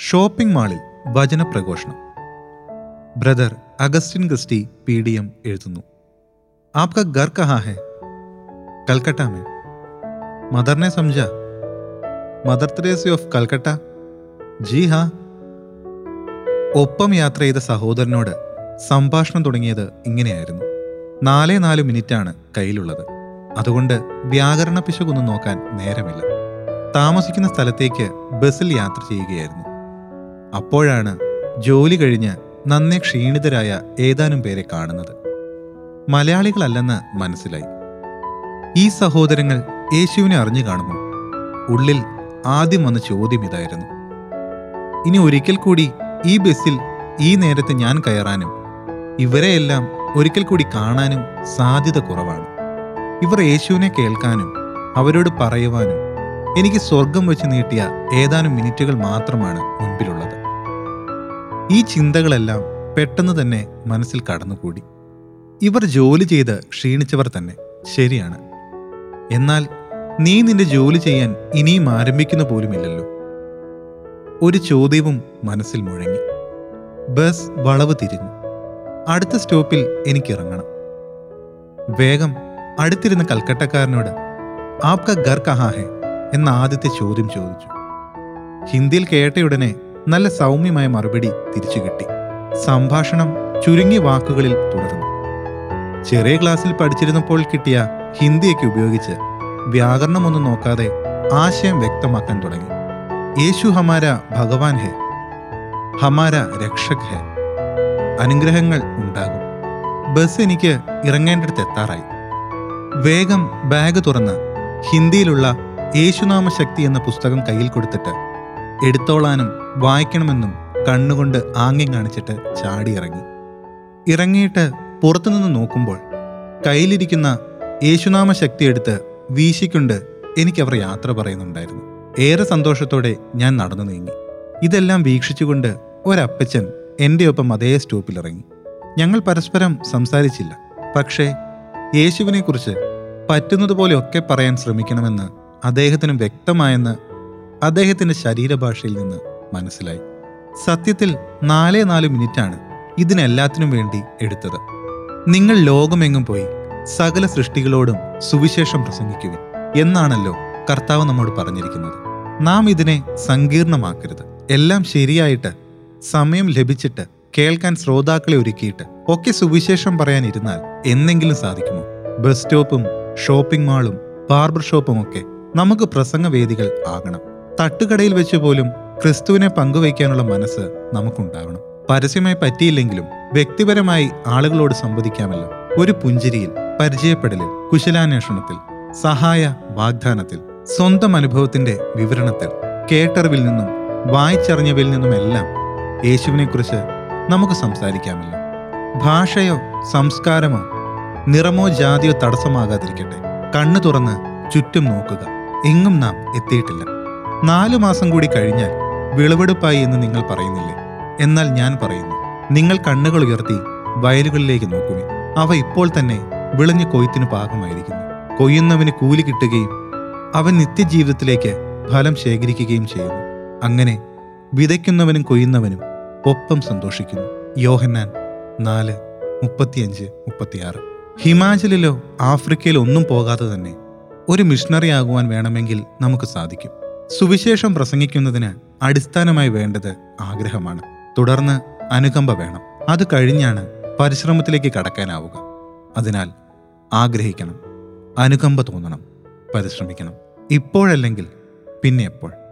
Shopping മാളിൽ വചനപ്രഘോഷണം. Brother Augustine Christy PDM എഴുതുന്നു. आपका घर कहाँ है? कलकत्ता में. मदर ने समझा. Mother Teresa of Calcutta? ജി ഹാ. ഒപ്പം യാത്ര ചെയ്ത സഹോദരനോട് സംഭാഷണം തുടങ്ങിയത് ഇങ്ങനെയായിരുന്നു. 4 മിനിറ്റാണ് കയ്യിലുള്ളത്. അതുകൊണ്ട് വ്യാകരണ പിശകൊന്നും നോക്കാൻ നേരമില്ല. താമസിക്കുന്ന സ്ഥലത്തേക്ക് ബസ്സിൽ യാത്ര ചെയ്യുകയായിരുന്നു. അപ്പോഴാണ് ജോലി കഴിഞ്ഞ് നന്നേ ക്ഷീണിതരായ ഏതാനും പേരെ കാണുന്നത്. മലയാളികളല്ലെന്ന് മനസ്സിലായി. ഈ സഹോദരങ്ങൾ യേശുവിനെ അറിഞ്ഞു കാണുമോ? ഉള്ളിൽ ആദ്യം വന്ന ചോദ്യം ഇതായിരുന്നു. ഇനി ഒരിക്കൽ കൂടി ഈ ബസ്സിൽ ഈ നേരത്തെ ഞാൻ കയറാനും ഇവരെയെല്ലാം ഒരിക്കൽ കൂടി കാണാനും സാധ്യത കുറവാണ്. ഇവർ യേശുവിനെ കേൾക്കാനും അവരോട് പറയുവാനും എനിക്ക് സ്വർഗം വെച്ച് നീട്ടിയ ഏതാനും മിനിറ്റുകൾ മാത്രമാണ് മുൻപിലുള്ളത്. ഈ ചിന്തകളെല്ലാം പെട്ടെന്ന് തന്നെ മനസ്സിൽ കടന്നുകൂടി. ഇവർ ജോലി ചെയ്ത് ക്ഷീണിച്ചവർ തന്നെ, ശരിയാണ്. എന്നാൽ നീ നിന്റെ ജോലി ചെയ്യാൻ ഇനിയും ആരംഭിക്കുന്ന പോലുമില്ലല്ലോ. ഒരു ചോദ്യവും മനസ്സിൽ മുഴങ്ങി. ബസ് വളവ് തിരിഞ്ഞു. അടുത്ത സ്റ്റോപ്പിൽ എനിക്കിറങ്ങണം. വേഗം അടുത്തിരുന്ന കൽക്കട്ടക്കാരനോട് ആപ്ക ഘർ കഹാ ഹെ എന്ന ആദ്യത്തെ ചോദ്യം ചോദിച്ചു. ഹിന്ദിയിൽ കേട്ടയുടനെ നല്ല സൗമ്യമായ മറുപടി തിരിച്ചു കിട്ടി. സംഭാഷണം ചുരുങ്ങിയ വാക്കുകളിൽ തുടർന്നു. ചെറിയ ക്ലാസ്സിൽ പഠിച്ചിരുന്നപ്പോൾ കിട്ടിയ ഹിന്ദിയൊക്കെ ഉപയോഗിച്ച് വ്യാകരണമൊന്നും നോക്കാതെ ആശയം വ്യക്തമാക്കാൻ തുടങ്ങി. യേശു ഹമാര ഭഗവാൻ ഹെ, ഹമാര രക്ഷക് ഹെ. അനുഗ്രഹങ്ങൾ ഉണ്ടാകും. ബസ് എനിക്ക് ഇറങ്ങേണ്ടടുത്ത് എത്താറായി. വേഗം ബാഗ് തുറന്ന് ഹിന്ദിയിലുള്ള യേശുനാമ ശക്തി എന്ന പുസ്തകം കയ്യിൽ കൊടുത്തിട്ട് എടുത്തോളാനും വായിക്കണമെന്നും കണ്ണുകൊണ്ട് ആംഗ്യം കാണിച്ചിട്ട് ചാടിയിറങ്ങി. ഇറങ്ങിയിട്ട് പുറത്തുനിന്ന് നോക്കുമ്പോൾ കയ്യിലിരിക്കുന്ന യേശുനാമ ശക്തി എടുത്ത് വീശിക്കൊണ്ട് എനിക്കവർ യാത്ര പറയുന്നുണ്ടായിരുന്നു. ഏറെ സന്തോഷത്തോടെ ഞാൻ നടന്നു നീങ്ങി. ഇതെല്ലാം വീക്ഷിച്ചുകൊണ്ട് ഒരപ്പച്ചൻ എൻ്റെ ഒപ്പം അതേ സ്റ്റോപ്പിലിറങ്ങി. ഞങ്ങൾ പരസ്പരം സംസാരിച്ചില്ല. പക്ഷേ യേശുവിനെക്കുറിച്ച് പറ്റുന്നതുപോലെയൊക്കെ പറയാൻ ശ്രമിക്കണമെന്ന് അദ്ദേഹത്തിനും വ്യക്തമായെന്ന് അദ്ദേഹത്തിൻ്റെ ശരീരഭാഷയിൽ നിന്ന് മനസ്സിലായി. സത്യത്തിൽ 4 മിനിറ്റാണ് ഇതിനെല്ലാത്തിനും വേണ്ടി എടുത്തത്. നിങ്ങൾ ലോകമെങ്ങും പോയി സകല സൃഷ്ടികളോടും സുവിശേഷം പ്രസംഗിക്കുവിൻ എന്നാണല്ലോ കർത്താവ് നമ്മോട് പറഞ്ഞിരിക്കുന്നത്. നാം ഇതിനെ സങ്കീർണമാക്കരുത്. എല്ലാം ശരിയായിട്ട് സമയം ലഭിച്ചിട്ട് കേൾക്കാൻ ശ്രോതാക്കളെ ഒരുക്കിയിട്ട് ഒക്കെ സുവിശേഷം പറയാനിരുന്നാൽ എന്തെങ്കിലും സാധിക്കുമോ? ബസ് സ്റ്റോപ്പും ഷോപ്പിംഗ് മാളും ബാർബർ ഷോപ്പും ഒക്കെ നമുക്ക് പ്രസംഗവേദികൾ ആകണം. തട്ടുകടയിൽ വെച്ച് പോലും ക്രിസ്തുവിനെ പങ്കുവയ്ക്കാനുള്ള മനസ്സ് നമുക്കുണ്ടാവണം. പരസ്യമായി പറ്റിയില്ലെങ്കിലും വ്യക്തിപരമായി ആളുകളോട് സംവദിക്കാമല്ലോ. ഒരു പുഞ്ചിരിയിൽ, പരിചയപ്പെടലിൽ, കുശലാന്വേഷണത്തിൽ, സഹായ വാഗ്ദാനത്തിൽ, സ്വന്തം അനുഭവത്തിന്റെ വിവരണത്തിൽ, കേട്ടറിവിൽ നിന്നും വായിച്ചറിഞ്ഞവയിൽ നിന്നുമെല്ലാം യേശുവിനെക്കുറിച്ച് നമുക്ക് സംസാരിക്കാമല്ലോ. ഭാഷയോ സംസ്കാരമോ നിറമോ ജാതിയോ തടസ്സമാകാതിരിക്കട്ടെ. കണ്ണു തുറന്ന് ചുറ്റും നോക്കുക. എങ്ങും നാം എത്തിയിട്ടില്ല. 4 മാസം കൂടി കഴിഞ്ഞാൽ വിളവെടുപ്പായി എന്ന് നിങ്ങൾ പറയുന്നില്ലേ? എന്നാൽ ഞാൻ പറയുന്നു, നിങ്ങൾ കണ്ണുകൾ ഉയർത്തി വയലുകളിലേക്ക് നോക്കുവിൻ. അവ ഇപ്പോൾ തന്നെ വിളഞ്ഞു കൊയ്ത്തിന് പാകമായിരിക്കുന്നു. കൊയ്യുന്നവന് കൂലി കിട്ടുകയും അവൻ നിത്യജീവിതത്തിലേക്ക് ഫലം ശേഖരിക്കുകയും ചെയ്യുന്നു. അങ്ങനെ വിതയ്ക്കുന്നവനും കൊയ്യുന്നവനും ഒപ്പം സന്തോഷിക്കുന്നു. യോഹന്നാൻ 4:35-36. ഹിമാചലിലോ ആഫ്രിക്കയിലോ ഒന്നും പോകാതെ തന്നെ ഒരു മിഷണറി ആകുവാൻ വേണമെങ്കിൽ നമുക്ക് സാധിക്കും. സുവിശേഷം പ്രസംഗിക്കുന്നതിന് അടിസ്ഥാനമായി വേണ്ടത് ആഗ്രഹമാണ്. തുടർന്ന് അനുകമ്പ വേണം. അത് കഴിഞ്ഞാണ് പരിശ്രമത്തിലേക്ക് കടക്കാനാവുക. അതിനാൽ ആഗ്രഹിക്കണം, അനുകമ്പ തോന്നണം, പരിശ്രമിക്കണം. ഇപ്പോഴല്ലെങ്കിൽ പിന്നെ എപ്പോൾ?